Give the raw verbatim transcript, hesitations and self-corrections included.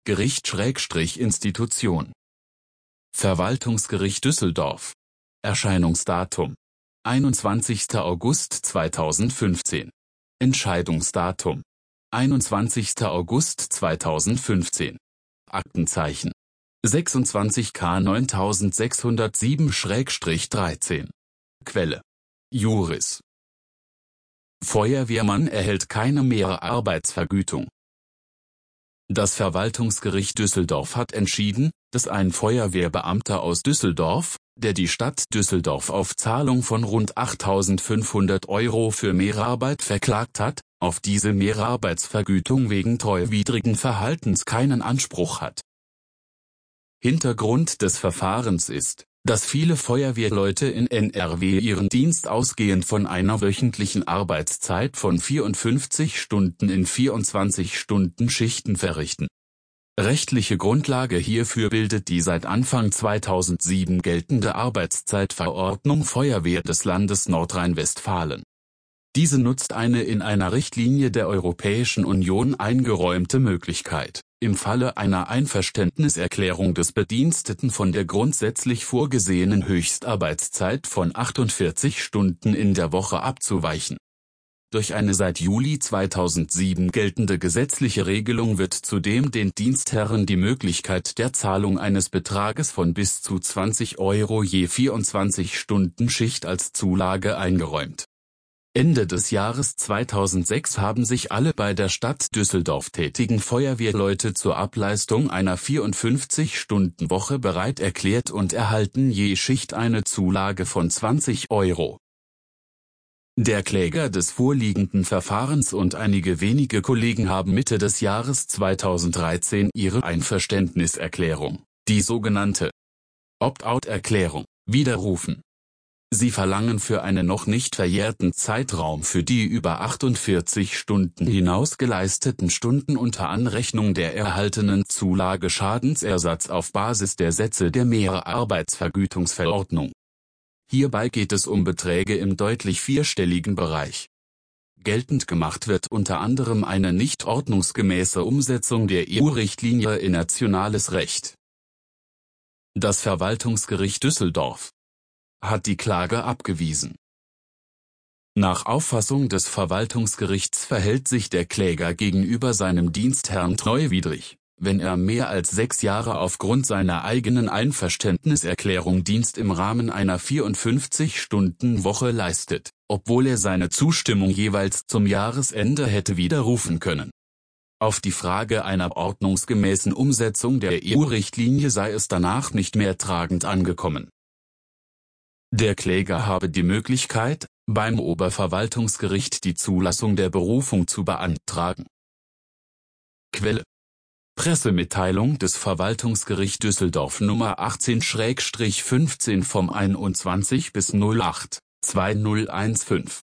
Gericht/Institution. Verwaltungsgericht Düsseldorf. Erscheinungsdatum: einundzwanzigster August zweitausendfünfzehn. Entscheidungsdatum: einundzwanzigster August zweitausendfünfzehn. Aktenzeichen: sechsundzwanzig K neuntausendsechshundertsieben dreizehn. Quelle: Juris. Feuerwehrmann erhält keine Mehrarbeitsvergütung. Das Verwaltungsgericht Düsseldorf hat entschieden, dass ein Feuerwehrbeamter aus Düsseldorf, der die Stadt Düsseldorf auf Zahlung von rund achttausendfünfhundert Euro für Mehrarbeit verklagt hat, auf diese Mehrarbeitsvergütung wegen treuwidrigen Verhaltens keinen Anspruch hat. Hintergrund des Verfahrens ist, dass viele Feuerwehrleute in N R W ihren Dienst ausgehend von einer wöchentlichen Arbeitszeit von vierundfünfzig Stunden in vierundzwanzig-Stunden-Schichten verrichten. Rechtliche Grundlage hierfür bildet die seit Anfang zweitausendsieben geltende Arbeitszeitverordnung Feuerwehr des Landes Nordrhein-Westfalen. Diese nutzt eine in einer Richtlinie der Europäischen Union eingeräumte Möglichkeit, im Falle einer Einverständniserklärung des Bediensteten von der grundsätzlich vorgesehenen Höchstarbeitszeit von achtundvierzig Stunden in der Woche abzuweichen. Durch eine seit Juli zweitausendsieben geltende gesetzliche Regelung wird zudem den Dienstherren die Möglichkeit der Zahlung eines Betrages von bis zu zwanzig Euro je vierundzwanzig Stunden Schicht als Zulage eingeräumt. Ende des Jahres zweitausendsechs haben sich alle bei der Stadt Düsseldorf tätigen Feuerwehrleute zur Ableistung einer vierundfünfzig-Stunden-Woche bereit erklärt und erhalten je Schicht eine Zulage von zwanzig Euro. Der Kläger des vorliegenden Verfahrens und einige wenige Kollegen haben Mitte des Jahres zweitausenddreizehn ihre Einverständniserklärung, die sogenannte Opt-out-Erklärung, widerrufen. Sie verlangen für einen noch nicht verjährten Zeitraum für die über achtundvierzig Stunden hinaus geleisteten Stunden unter Anrechnung der erhaltenen Zulage Schadensersatz auf Basis der Sätze der Mehrarbeitsvergütungsverordnung. Hierbei geht es um Beträge im deutlich vierstelligen Bereich. Geltend gemacht wird unter anderem eine nicht ordnungsgemäße Umsetzung der E U-Richtlinie in nationales Recht. Das Verwaltungsgericht Düsseldorf hat die Klage abgewiesen. Nach Auffassung des Verwaltungsgerichts verhält sich der Kläger gegenüber seinem Dienstherrn treuwidrig, wenn er mehr als sechs Jahre aufgrund seiner eigenen Einverständniserklärung Dienst im Rahmen einer vierundfünfzig-Stunden-Woche leistet, obwohl er seine Zustimmung jeweils zum Jahresende hätte widerrufen können. Auf die Frage einer ordnungsgemäßen Umsetzung der E U-Richtlinie sei es danach nicht mehr tragend angekommen. Der Kläger habe die Möglichkeit, beim Oberverwaltungsgericht die Zulassung der Berufung zu beantragen. Quelle: Pressemitteilung des Verwaltungsgericht Düsseldorf Nummer achtzehn fünfzehn vom einundzwanzigsten bis null achten zweitausendfünfzehn.